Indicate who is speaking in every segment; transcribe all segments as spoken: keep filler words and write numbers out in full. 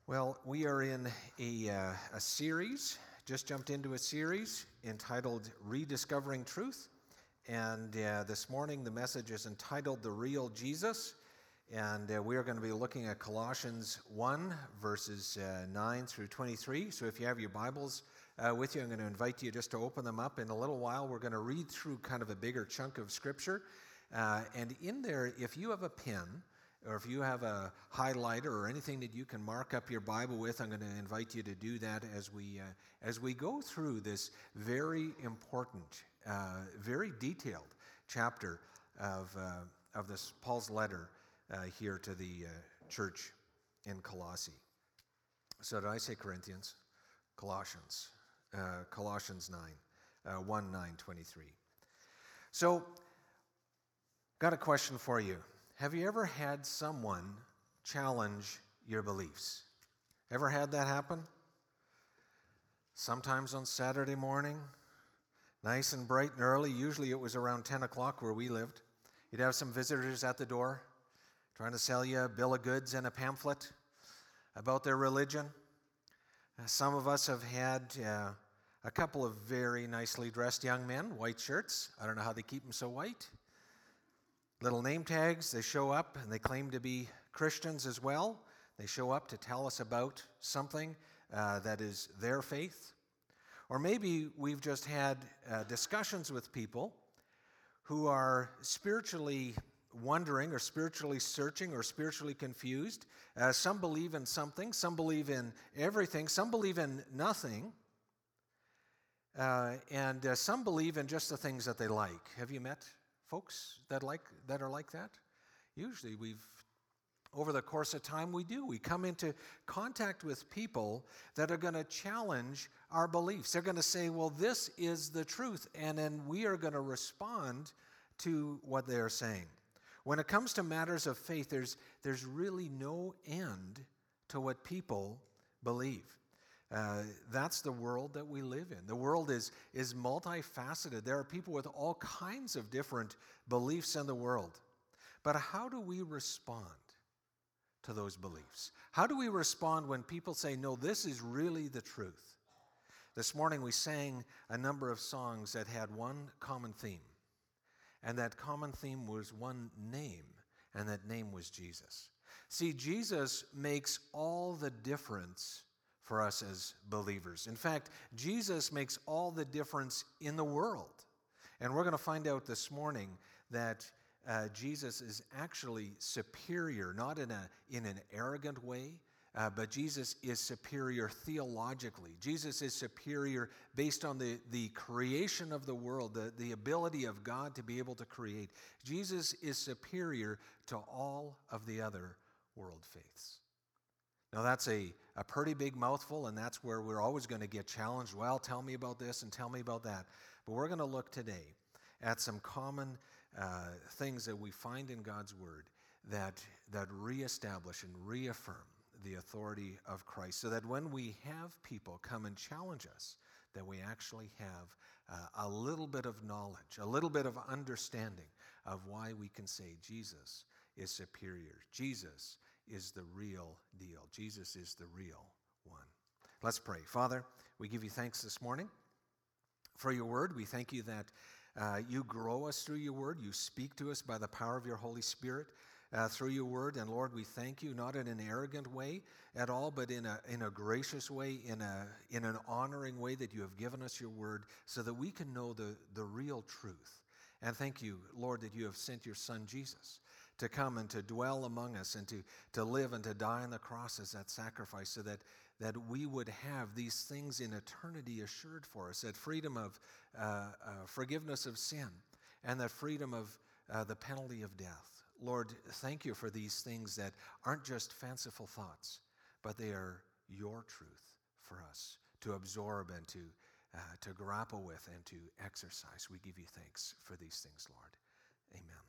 Speaker 1: Well, we are in a, uh, a series, just jumped into a series entitled Rediscovering Truth. And uh, this morning the message is entitled The Real Jesus. And uh, we are going to be looking at Colossians one, verses uh, nine through twenty-three. So if you have your Bibles uh, with you, I'm going to invite you just to open them up. In a little while, we're going to read through kind of a bigger chunk of Scripture. Uh, and in there, if you have a pen, or if you have a highlighter or anything that you can mark up your Bible with, I'm going to invite you to do that as we uh, as we go through this very important, uh, very detailed chapter of uh, of this Paul's letter uh, here to the uh, church in Colossae. So did I say Corinthians? Colossians, uh, Colossians nine, uh, one nine twenty-three. So, got a question for you. Have you ever had someone challenge your beliefs? Ever had that happen? Sometimes on Saturday morning, nice and bright and early. Usually it was around ten o'clock where we lived. You'd have some visitors at the door trying to sell you a bill of goods and a pamphlet about their religion. Uh, some of us have had uh, a couple of very nicely dressed young men, white shirts. I don't know how they keep them so white. Little name tags, they show up and they claim to be Christians as well. They show up to tell us about something uh, that is their faith. Or maybe we've just had uh, discussions with people who are spiritually wondering or spiritually searching or spiritually confused. Uh, some believe in something, some believe in everything, some believe in nothing, uh, and uh, some believe in just the things that they like. Have you met folks that like that are like that? Usually we've, over the course of time, we do. We come into contact with people that are going to challenge our beliefs. They're going to say, well, this is the truth, and then we are going to respond to what they're saying. When it comes to matters of faith, there's, there's really no end to what people believe. Uh, that's the world that we live in. The world is, is multifaceted. There are people with all kinds of different beliefs in the world. But how do we respond to those beliefs? How do we respond when people say, no, this is really the truth? This morning we sang a number of songs that had one common theme. And that common theme was one name, and that name was Jesus. See, Jesus makes all the difference for us as believers. In fact, Jesus makes all the difference in the world. And we're going to find out this morning that uh, Jesus is actually superior, not in a in an arrogant way, uh, but Jesus is superior theologically. Jesus is superior based on the, the creation of the world, the, the ability of God to be able to create. Jesus is superior to all of the other world faiths. Now, that's a, a pretty big mouthful, and that's where we're always going to get challenged. Well, tell me about this and tell me about that. But we're going to look today at some common uh, things that we find in God's Word that, that reestablish and reaffirm the authority of Christ, so that when we have people come and challenge us, that we actually have uh, a little bit of knowledge, a little bit of understanding of why we can say Jesus is superior. Jesus is the real deal. Jesus is the real one. Let's pray. Father, we give you thanks this morning for your word. We thank you that uh, you grow us through your word. You speak to us by the power of your Holy Spirit uh, through your word. And Lord, we thank you not in an arrogant way at all, but in a in a gracious way, in a in an honoring way that you have given us your word so that we can know the, the real truth. And thank you, Lord, that you have sent your Son, Jesus, to come and to dwell among us and to, to live and to die on the cross as that sacrifice so that, that we would have these things in eternity assured for us, that freedom of uh, uh, forgiveness of sin and that freedom of uh, the penalty of death. Lord, thank you for these things that aren't just fanciful thoughts, but they are your truth for us to absorb and to Uh, to grapple with and to exercise. We give you thanks for these things, Lord. Amen.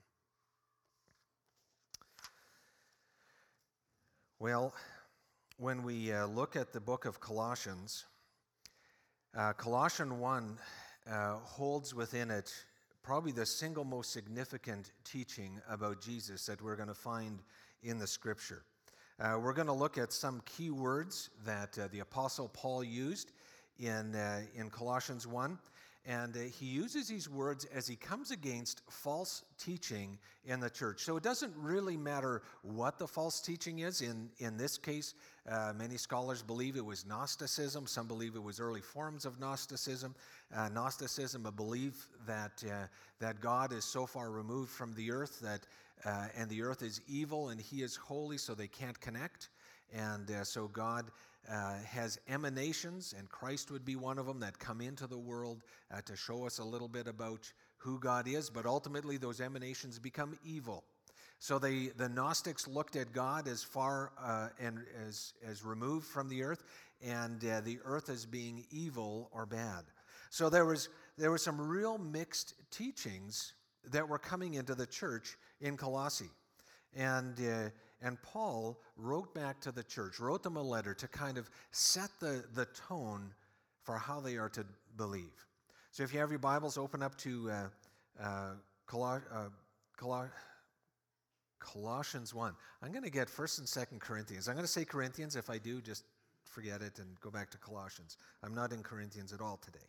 Speaker 1: Well, when we uh, look at the book of Colossians, uh, Colossians one uh, holds within it probably the single most significant teaching about Jesus that we're going to find in the Scripture. Uh, we're going to look at some key words that uh, the Apostle Paul used in, uh, in Colossians one. And uh, he uses these words as he comes against false teaching in the church. So it doesn't really matter what the false teaching is. In, in this case, uh, many scholars believe it was Gnosticism. Some believe it was early forms of Gnosticism. Uh, Gnosticism, a belief that, uh, that God is so far removed from the earth that, uh, and the earth is evil and he is holy, so they can't connect. And uh, so God uh, has emanations, and Christ would be one of them, that come into the world uh, to show us a little bit about who God is, but ultimately those emanations become evil. So they, the Gnostics looked at God as far uh, and as, as removed from the earth, and uh, the earth as being evil or bad. So there was, there were some real mixed teachings that were coming into the church in Colossae. And uh, and Paul wrote back to the church, wrote them a letter to kind of set the, the tone for how they are to believe. So if you have your Bibles, open up to uh, uh, Col- uh, Col- Colossians one. I'm going to get First and Second Corinthians. I'm going to say Corinthians. If I do, just forget it and go back to Colossians. I'm not in Corinthians at all today.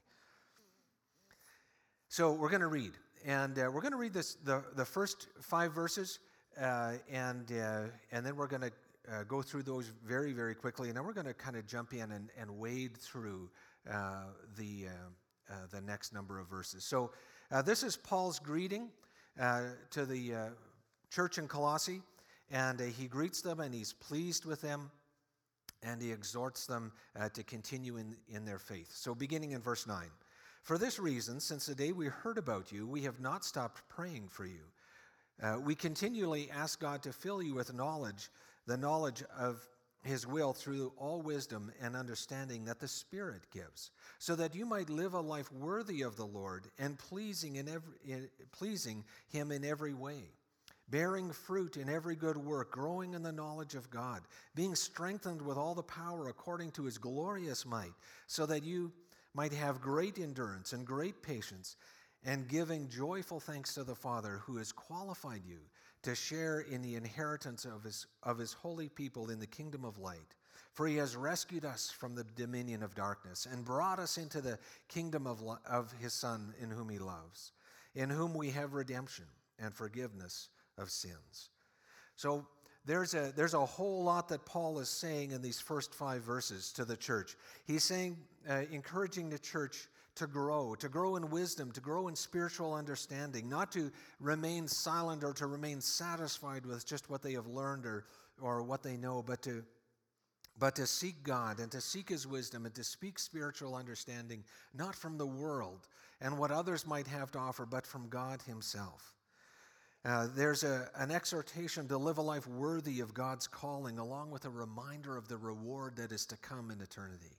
Speaker 1: So we're going to read. And uh, we're going to read this the, the first five verses. Uh, and uh, and then we're going to uh, go through those very, very quickly, and then we're going to kind of jump in and, and wade through uh, the uh, uh, the next number of verses. So uh, this is Paul's greeting uh, to the uh, church in Colossae, and uh, he greets them, and he's pleased with them, and he exhorts them uh, to continue in, in their faith. So beginning in verse nine, "For this reason, since the day we heard about you, we have not stopped praying for you. Uh, we continually ask God to fill you with knowledge, the knowledge of his will through all wisdom and understanding that the Spirit gives, so that you might live a life worthy of the Lord and pleasing, in every, in, pleasing him in every way, bearing fruit in every good work, growing in the knowledge of God, being strengthened with all the power according to his glorious might, so that you might have great endurance and great patience, and giving joyful thanks to the Father who has qualified you to share in the inheritance of his, of his holy people in the kingdom of light. For he has rescued us from the dominion of darkness and brought us into the kingdom of, of his Son, in whom he loves, in whom we have redemption and forgiveness of sins." So there's a, there's a whole lot that Paul is saying in these first five verses to the church. He's saying, uh, encouraging the church to grow, to grow in wisdom, to grow in spiritual understanding, not to remain silent or to remain satisfied with just what they have learned or, or what they know, but to, but to seek God and to seek his wisdom and to speak spiritual understanding, not from the world and what others might have to offer, but from God himself. Uh, there's a, an exhortation to live a life worthy of God's calling, along with a reminder of the reward that is to come in eternity.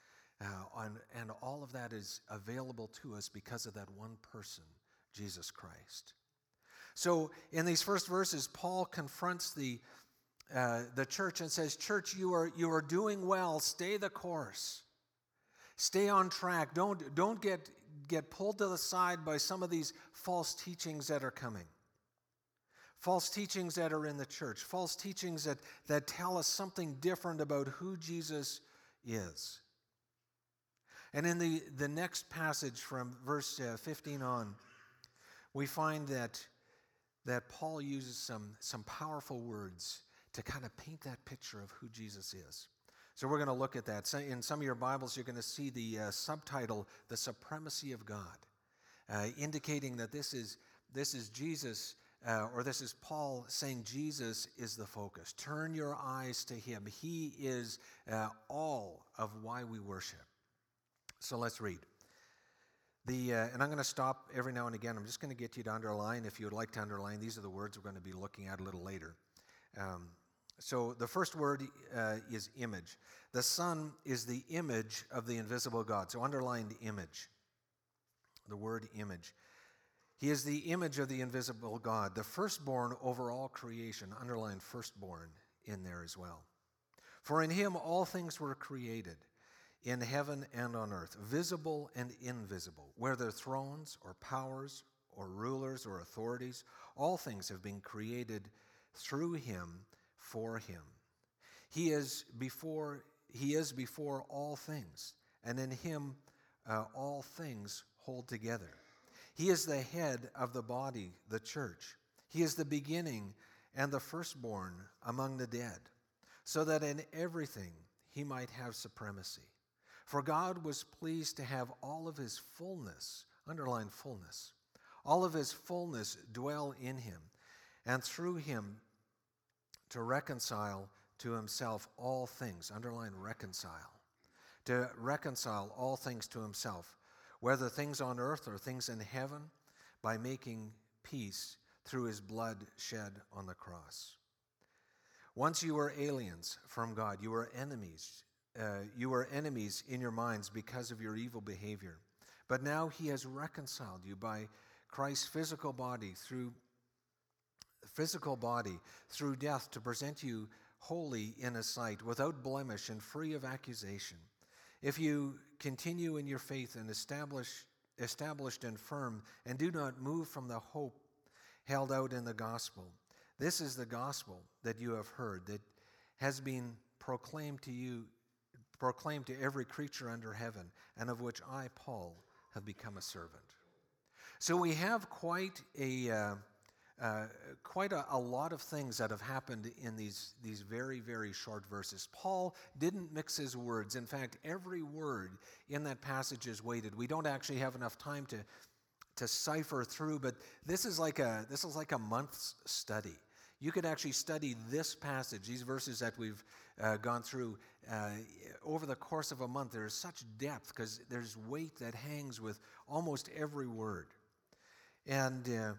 Speaker 1: Uh, and, and all of that is available to us because of that one person, Jesus Christ. So in these first verses, Paul confronts the, uh, the church and says, "Church, you are, you are doing well. Stay the course. Stay on track. Don't, don't get, get pulled to the side by some of these false teachings that are coming. False teachings that are in the church. False teachings that, that tell us something different about who Jesus is." And in the, the next passage from verse uh, fifteen on, we find that, that Paul uses some, some powerful words to kind of paint that picture of who Jesus is. So we're going to look at that. So in some of your Bibles, you're going to see the uh, subtitle, "The Supremacy of God," uh, indicating that this is, this is Jesus, uh, or this is Paul saying Jesus is the focus. Turn your eyes to him. He is uh, all of why we worship. So let's read. The, uh, and I'm going to stop every now and again. I'm just going to get you to underline if you would like to underline. These are the words we're going to be looking at a little later. Um, so the first word uh, is image. The Son is the image of the invisible God. So underline the image. The word image. He is the image of the invisible God, the firstborn over all creation. Underline firstborn in there as well. For in him all things were created, in heaven and on earth, visible and invisible, whether thrones or powers or rulers or authorities, all things have been created through him, for him. He is before, he is before all things, and in him uh, all things hold together. He is the head of the body, the church. He is the beginning and the firstborn among the dead, so that in everything he might have supremacy. For God was pleased to have all of his fullness, underline fullness, all of his fullness dwell in him, and through him to reconcile to himself all things, underline reconcile, to reconcile all things to himself, whether things on earth or things in heaven, by making peace through his blood shed on the cross. Once you were aliens from God, you were enemies. Uh, you were enemies in your minds because of your evil behavior. But now he has reconciled you by Christ's physical body through physical body through death to present you holy in his sight, without blemish and free of accusation. If you continue in your faith and establish, established and firm, and do not move from the hope held out in the gospel. This is the gospel that you have heard, that has been proclaimed to you, proclaimed to every creature under heaven, and of which I, Paul, have become a servant. So we have quite a uh, uh, quite a, a lot of things that have happened in these these very very short verses. Paul didn't mix his words. In fact, every word in that passage is weighted. We don't actually have enough time to to cipher through, but this is like a this is like a month's study. You could actually study this passage, these verses that we've uh, gone through uh, over the course of a month. There's such depth because there's weight that hangs with almost every word. And uh,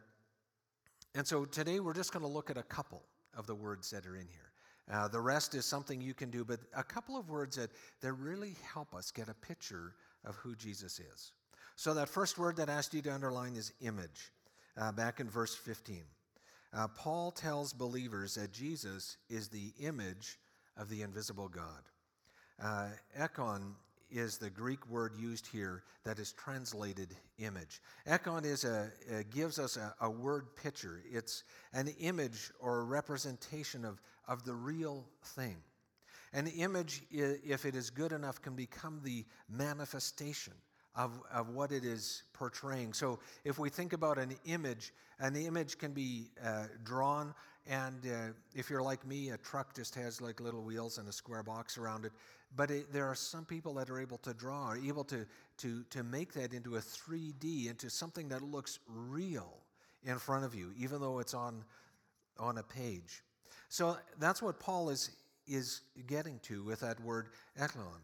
Speaker 1: and so today we're just going to look at a couple of the words that are in here. Uh, the rest is something you can do, but a couple of words that, that really help us get a picture of who Jesus is. So that first word that I asked you to underline is image, uh, back in verse fifteen. Uh, Paul tells believers that Jesus is the image of the invisible God. Uh, ekon is the Greek word used here that is translated image. Ekon is a, uh, gives us a, a word picture. It's an image or a representation of, of the real thing. An image, if it is good enough, can become the manifestation of, of what it is portraying. So if we think about an image, an image can be uh, drawn, and uh, if you're like me, a truck just has like little wheels and a square box around it. But it, there are some people that are able to draw, are able to, to, to make that into a three D, into something that looks real in front of you, even though it's on, on a page. So that's what Paul is, is getting to with that word eklon.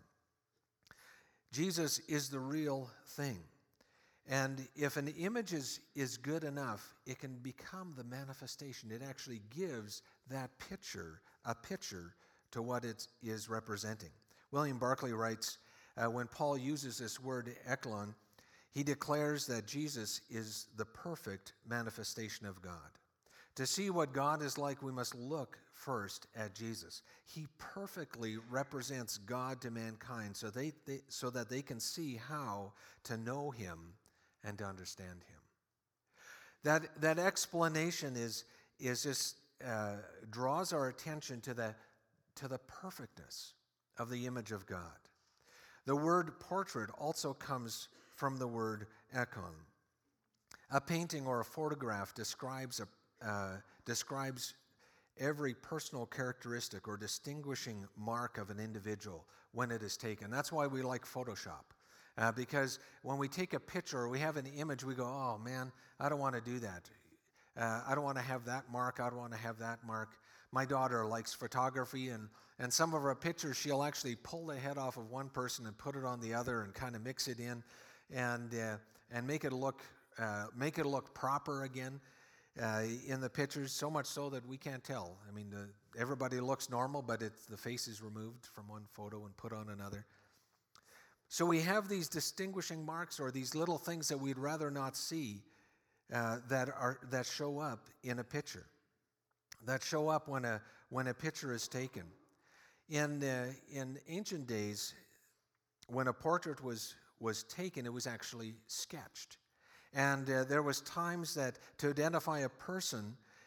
Speaker 1: Jesus is the real thing. And if an image is, is good enough, it can become the manifestation. It actually gives that picture, a picture to what it is representing. William Barclay writes, uh, when Paul uses this word eklon, he declares that Jesus is the perfect manifestation of God. To see what God is like, we must look first at Jesus. He perfectly represents God to mankind so, they, they, so that they can see how to know him and to understand him. That, that explanation is, is just, uh, draws our attention to the, to the perfectness of the image of God. The word portrait also comes from the word ekon. A painting or a photograph describes a Uh, describes every personal characteristic or distinguishing mark of an individual when it is taken. That's why we like Photoshop. Uh, because when we take a picture or we have an image, we go, oh man, I don't want to do that. Uh, I don't want to have that mark. I don't want to have that mark. My daughter likes photography, and, and some of her pictures, she'll actually pull the head off of one person and put it on the other and kind of mix it in and, uh, and make it look, uh, make it look proper again. Uh, in the pictures, so much so that we can't tell. I mean, the, everybody looks normal, but it's, the face is removed from one photo and put on another. So we have these distinguishing marks or these little things that we'd rather not see uh, that are that show up in a picture, that show up when a when a picture is taken. In uh, in ancient days, when a portrait was was taken, it was actually sketched. And uh, there was times that to identify a person,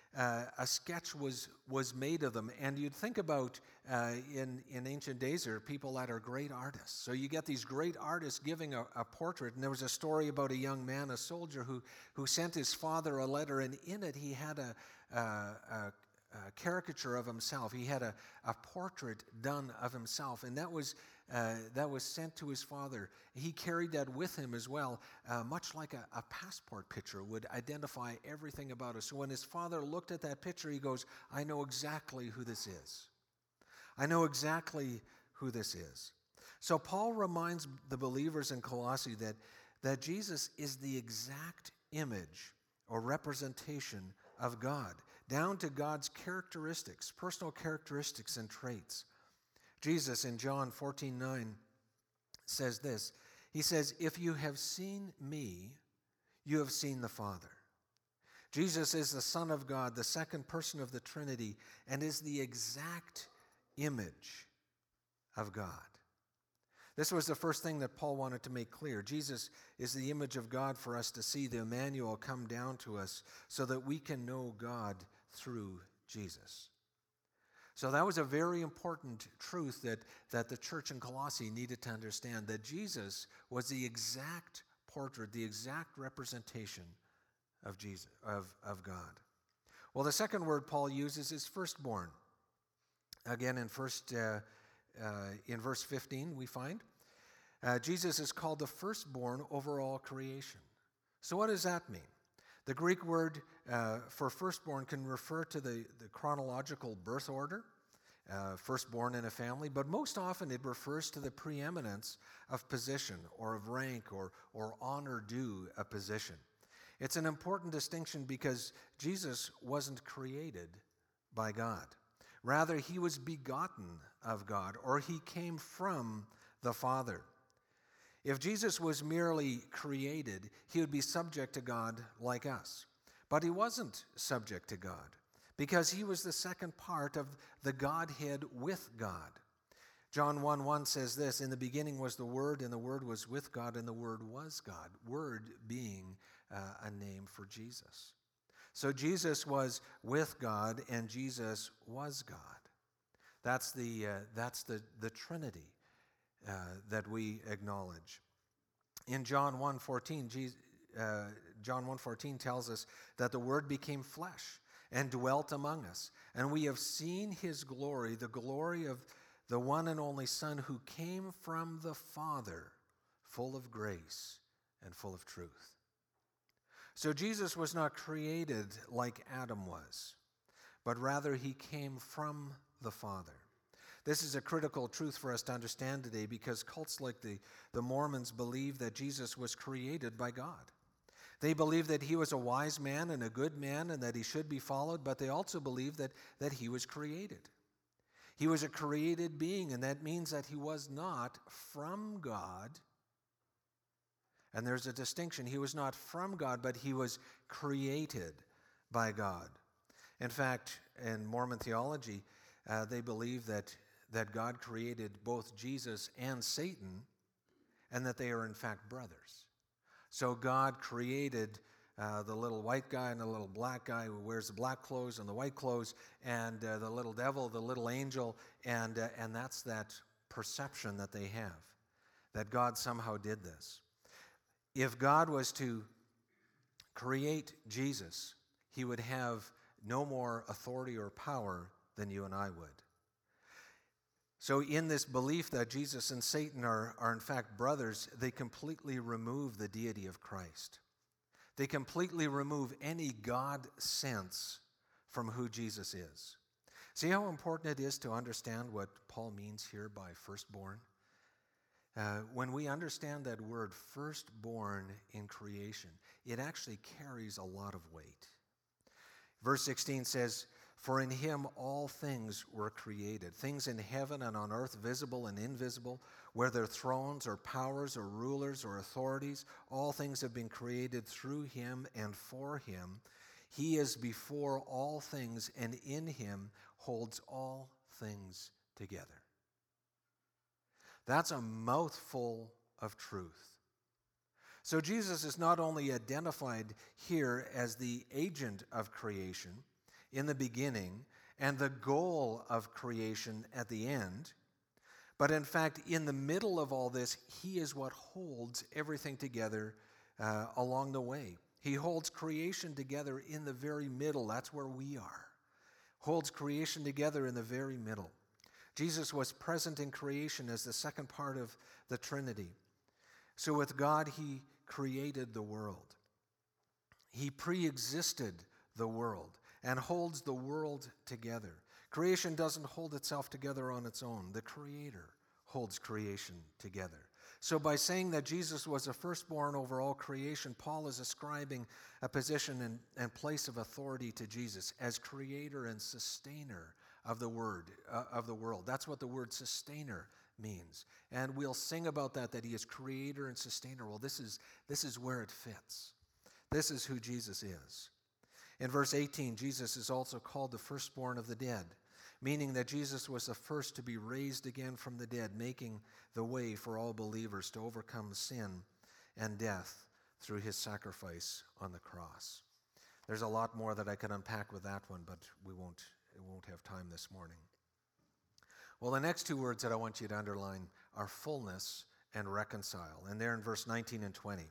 Speaker 1: uh, a sketch was was made of them. And you'd think about uh, in, in ancient days, there are people that are great artists. So you get these great artists giving a, a portrait. And there was a story about a young man, a soldier, who, who sent his father a letter. And in it, he had a, a, a, a caricature of himself. He had a, a portrait done of himself. And that was Uh, that was sent to his father. He carried that with him as well, uh, much like a, a passport picture would identify everything about us. So when his father looked at that picture, he goes, I know exactly who this is. I know exactly who this is. So Paul reminds the believers in Colossae that, that Jesus is the exact image or representation of God, down to God's characteristics, personal characteristics and traits. Jesus in John fourteen nine says this. He says, if you have seen me, you have seen the Father. Jesus is the Son of God, the second person of the Trinity, and is the exact image of God. This was the first thing that Paul wanted to make clear. Jesus is the image of God for us to see, the Emmanuel, come down to us so that we can know God through Jesus. So that was a very important truth that, that the church in Colossae needed to understand, that Jesus was the exact portrait, the exact representation of Jesus, of, of God. Well, the second word Paul uses is firstborn. Again, in first uh, uh, in verse fifteen, we find uh, Jesus is called the firstborn over all creation. So what does that mean? The Greek word uh, for firstborn can refer to the, the chronological birth order, uh, firstborn in a family, but most often it refers to the preeminence of position or of rank or, or honor due a position. It's an important distinction because Jesus wasn't created by God. Rather, he was begotten of God, or he came from the Father. If Jesus was merely created, he would be subject to God like us. But he wasn't subject to God because he was the second part of the Godhead with God. John one one says this, in the beginning was the Word, and the Word was with God, and the Word was God. Word being uh, a name for Jesus. So Jesus was with God, and Jesus was God. That's the, uh, that's the, the Trinity. Uh, that we acknowledge. In John one fourteen, Jesus, uh, John one fourteen tells us that the Word became flesh and dwelt among us, and we have seen his glory, the glory of the one and only Son who came from the Father, full of grace and full of truth. So Jesus was not created like Adam was, but rather he came from the Father. This is a critical truth for us to understand today because cults like the, the Mormons believe that Jesus was created by God. They believe that he was a wise man and a good man and that he should be followed, but they also believe that, that he was created. He was a created being, and that means that he was not from God. And there's a distinction. He was not from God, but he was created by God. In fact, in Mormon theology, uh, they believe that that God created both Jesus and Satan, and that they are in fact brothers. So God created uh, the little white guy and the little black guy who wears the black clothes and the white clothes, and uh, the little devil, the little angel, and, uh, and that's that perception that they have, that God somehow did this. If God was to create Jesus, he would have no more authority or power than you and I would. So in this belief that Jesus and Satan are, are in fact brothers, they completely remove the deity of Christ. They completely remove any God sense from who Jesus is. See how important it is to understand what Paul means here by firstborn? Uh, when we understand that word firstborn in creation, it actually carries a lot of weight. Verse sixteen says, for in him all things were created, things in heaven and on earth, visible and invisible, whether thrones or powers or rulers or authorities, all things have been created through him and for him. He is before all things, and in him holds all things together. That's a mouthful of truth. So Jesus is not only identified here as the agent of creation, in the beginning and the goal of creation at the end. But in fact, in the middle of all this, he is what holds everything together uh, along the way. He holds creation together in the very middle. That's where we are. Holds creation together in the very middle. Jesus was present in creation as the second part of the Trinity. So with God, he created the world. He pre-existed the world and holds the world together. Creation doesn't hold itself together on its own. The Creator holds creation together. So by saying that Jesus was the firstborn over all creation, Paul is ascribing a position and, and place of authority to Jesus as creator and sustainer of the word uh, of the world. That's what the word sustainer means. And we'll sing about that, that he is creator and sustainer. Well, this is this is where it fits. This is who Jesus is. In verse eighteen, Jesus is also called the firstborn of the dead, meaning that Jesus was the first to be raised again from the dead, making the way for all believers to overcome sin and death through his sacrifice on the cross. There's a lot more that I could unpack with that one, but we won't, we won't have time this morning. Well, the next two words that I want you to underline are fullness and reconcile, and they're in verse nineteen and twenty.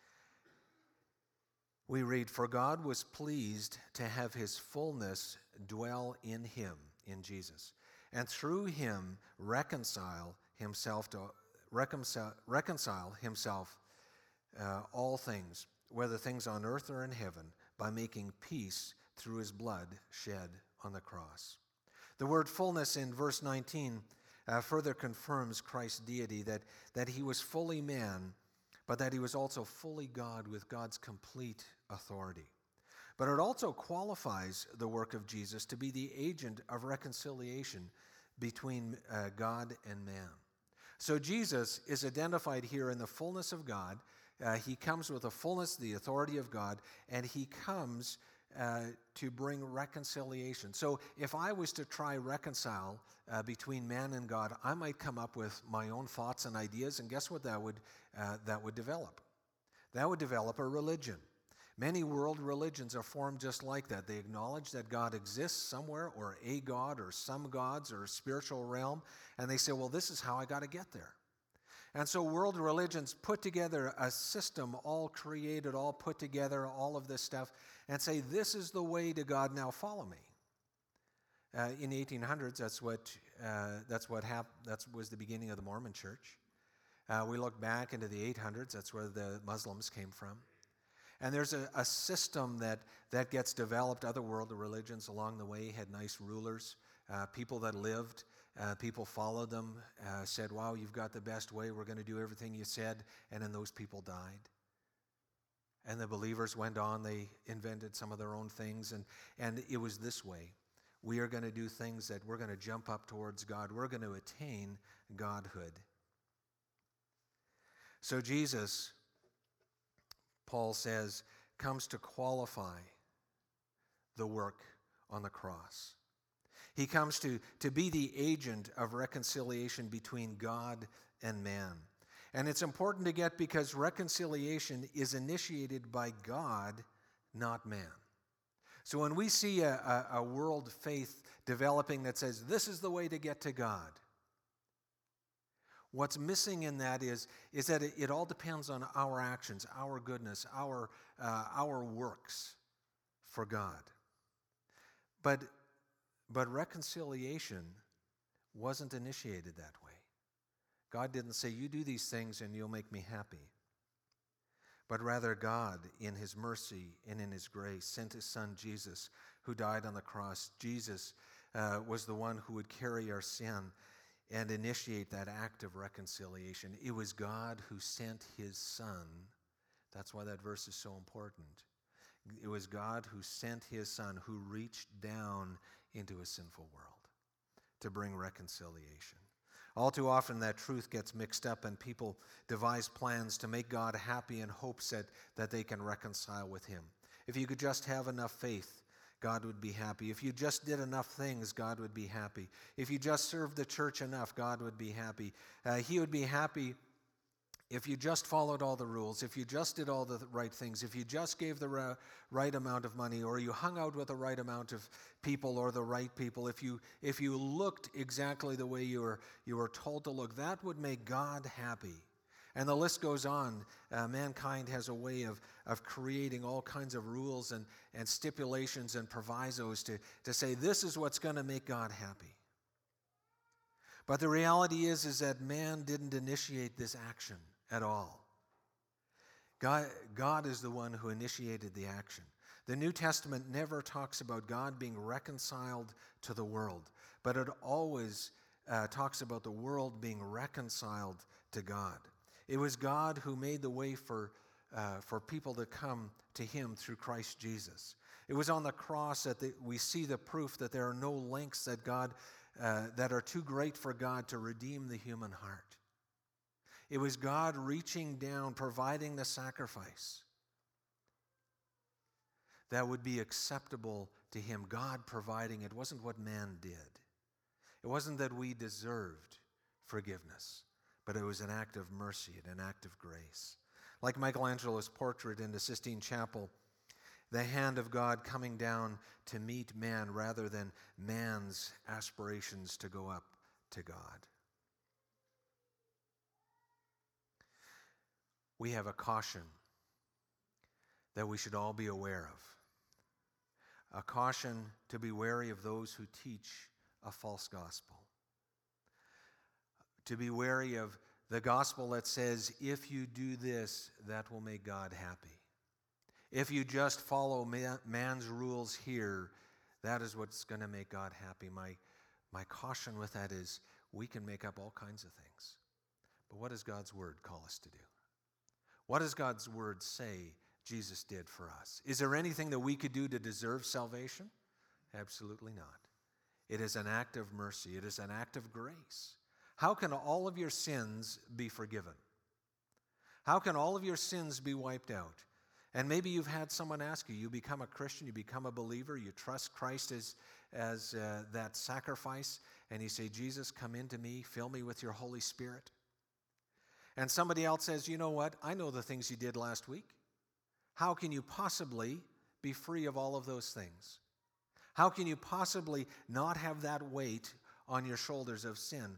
Speaker 1: We read, "For God was pleased to have his fullness dwell in him," in Jesus, "and through him reconcile himself to reconcile, reconcile himself uh, all things, whether things on earth or in heaven, by making peace through his blood shed on the cross." The word fullness in verse nineteen uh, further confirms Christ's deity, that, that he was fully man, but that he was also fully God with God's complete authority. But it also qualifies the work of Jesus to be the agent of reconciliation between uh, God and man. So Jesus is identified here in the fullness of God. Uh, he comes with the fullness, the authority of God, and he comes uh, to bring reconciliation. So if I was to try reconcile uh, between man and God, I might come up with my own thoughts and ideas, and guess what that would uh, that would develop? That would develop a religion. Many world religions are formed just like that. They acknowledge that God exists somewhere, or a God, or some gods, or a spiritual realm, and they say, well, this is how I got to get there. And so world religions put together a system, all created, all put together, all of this stuff, and say, this is the way to God, now follow me. Uh, in the eighteen hundreds, that's what uh, that's what happened. That was the beginning of the Mormon Church. Uh, we look back into the eight hundreds. That's where the Muslims came from. And there's a, a system that, that gets developed. Other world religions along the way had nice rulers, uh, people that lived, uh, people followed them, uh, said, wow, you've got the best way, we're going to do everything you said, and then those people died. And the believers went on, they invented some of their own things, and, and it was this way. We are going to do things that we're going to jump up towards God. We're going to attain Godhood. So Jesus, Paul says, comes to qualify the work on the cross. He comes to, to be the agent of reconciliation between God and man. And it's important to get, because reconciliation is initiated by God, not man. So when we see a, a, a world faith developing that says, this is the way to get to God, what's missing in that is, is that it, it all depends on our actions, our goodness, our, uh, our works for God. But, but reconciliation wasn't initiated that way. God didn't say, you do these things and you'll make me happy. But rather God, in his mercy and in his grace, sent his son Jesus, who died on the cross. Jesus uh, was the one who would carry our sin and initiate that act of reconciliation. It was God who sent his son. That's why that verse is so important. It was God who sent his son, who reached down into a sinful world to bring reconciliation. All too often that truth gets mixed up, and people devise plans to make God happy in hopes that, that they can reconcile with him. If you could just have enough faith, God would be happy. If you just did enough things, God would be happy. If you just served the church enough, God would be happy. Uh, he would be happy if you just followed all the rules, if you just did all the right things, if you just gave the ra- right amount of money, or you hung out with the right amount of people or the right people, if you if you looked exactly the way you were you were told to look, that would make God happy. And the list goes on. Uh, mankind has a way of, of creating all kinds of rules and, and stipulations and provisos to, to say this is what's going to make God happy. But the reality is, is that man didn't initiate this action at all. God, God is the one who initiated the action. The New Testament never talks about God being reconciled to the world, but it always uh, talks about the world being reconciled to God. It was God who made the way for, uh, for people to come to him through Christ Jesus. It was on the cross that the, we see the proof that there are no lengths that God uh, that are too great for God to redeem the human heart. It was God reaching down, providing the sacrifice that would be acceptable to him. God providing it. It wasn't what man did. It wasn't that we deserved forgiveness, but it was an act of mercy and an act of grace. Like Michelangelo's portrait in the Sistine Chapel, the hand of God coming down to meet man rather than man's aspirations to go up to God. We have a caution that we should all be aware of. A caution to be wary of those who teach a false gospel. To be wary of the gospel that says, if you do this, that will make God happy. If you just follow man, man's rules here, that is what's going to make God happy. My, my caution with that is we can make up all kinds of things. But what does God's word call us to do? What does God's word say Jesus did for us? Is there anything that we could do to deserve salvation? Absolutely not. It is an act of mercy. It is an act of grace. How can all of your sins be forgiven? How can all of your sins be wiped out? And maybe you've had someone ask you, you become a Christian, you become a believer, you trust Christ as, as uh, that sacrifice, and you say, Jesus, come into me, fill me with your Holy Spirit. And somebody else says, you know what, I know the things you did last week. How can you possibly be free of all of those things? How can you possibly not have that weight on your shoulders of sin?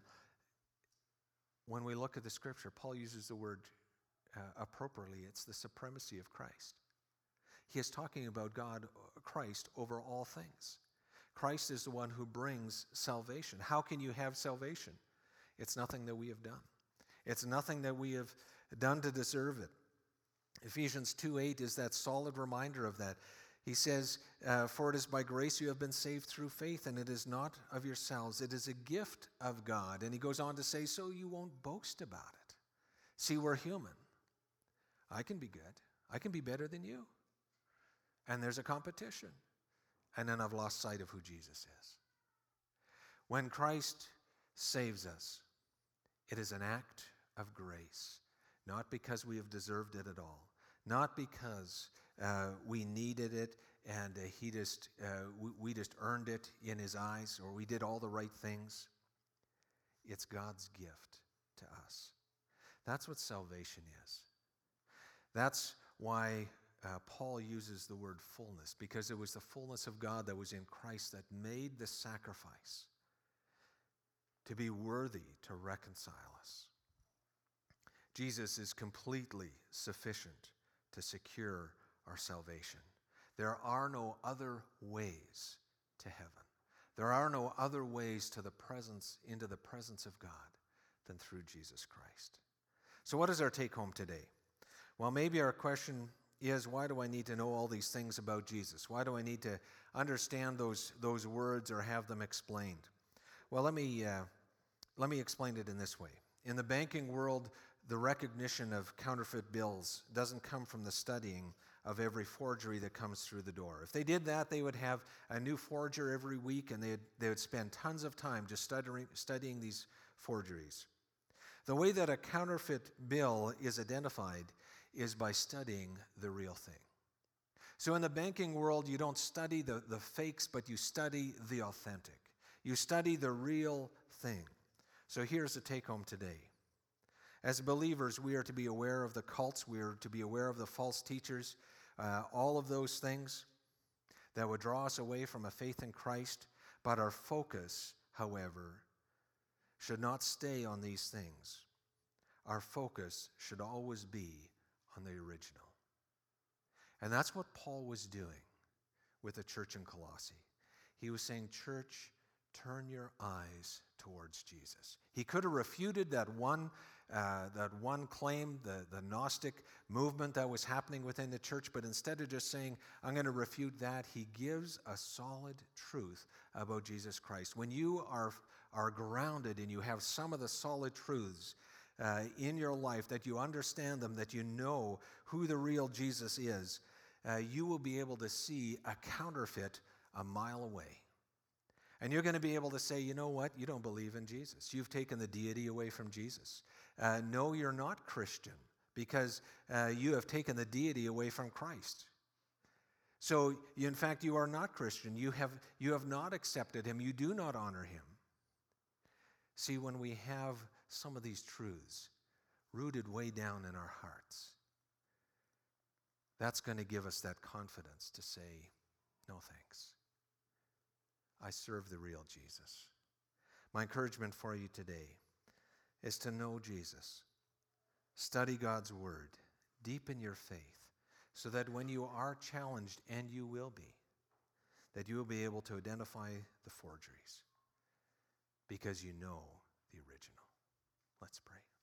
Speaker 1: When we look at the scripture, Paul uses the word uh, appropriately. It's the supremacy of Christ. He is talking about God, Christ, over all things. Christ is the one who brings salvation. How can you have salvation? It's nothing that we have done. It's nothing that we have done to deserve it. Ephesians two eight is that solid reminder of that. He says, uh, for it is by grace you have been saved through faith, and it is not of yourselves. It is a gift of God. And he goes on to say, so you won't boast about it. See, we're human. I can be good. I can be better than you. And there's a competition. And then I've lost sight of who Jesus is. When Christ saves us, it is an act of grace, not because we have deserved it at all, not because uh, we needed it and uh, he just uh, we, we just earned it in his eyes, or we did all the right things. It's God's gift to us. That's what salvation is. That's why uh, Paul uses the word fullness, because it was the fullness of God that was in Christ that made the sacrifice to be worthy to reconcile us. Jesus is completely sufficient to secure our salvation. There are no other ways to heaven. There are no other ways to the presence, into the presence of God than through Jesus Christ. So what is our take home today? Well, maybe our question is, why do I need to know all these things about Jesus? Why do I need to understand those, those words or have them explained? Well, let me, uh, let me explain it in this way. In the banking world, the recognition of counterfeit bills doesn't come from the studying of every forgery that comes through the door. If they did that, they would have a new forger every week, and they'd, they would spend tons of time just studying, studying these forgeries. The way that a counterfeit bill is identified is by studying the real thing. So in the banking world, you don't study the, the fakes, but you study the authentic. You study the real thing. So here's the take home today. As believers, we are to be aware of the cults. We are to be aware of the false teachers, uh, all of those things that would draw us away from a faith in Christ. But our focus, however, should not stay on these things. Our focus should always be on the original. And that's what Paul was doing with the church in Colossae. He was saying, church, turn your eyes towards Jesus. He could have refuted that one uh, that one claim, the, the Gnostic movement that was happening within the church, but instead of just saying, I'm going to refute that, he gives a solid truth about Jesus Christ. When you are, are grounded and you have some of the solid truths uh, in your life, that you understand them, that you know who the real Jesus is, uh, you will be able to see a counterfeit a mile away. And you're going to be able to say, you know what? You don't believe in Jesus. You've taken the deity away from Jesus. Uh, no, you're not Christian because uh, you have taken the deity away from Christ. So, you, in fact, you are not Christian. You have, you have not accepted him. You do not honor him. See, when we have some of these truths rooted way down in our hearts, that's going to give us that confidence to say, no thanks. I serve the real Jesus. My encouragement for you today is to know Jesus. Study God's word. Deepen your faith so that when you are challenged, and you will be, that you will be able to identify the forgeries because you know the original. Let's pray.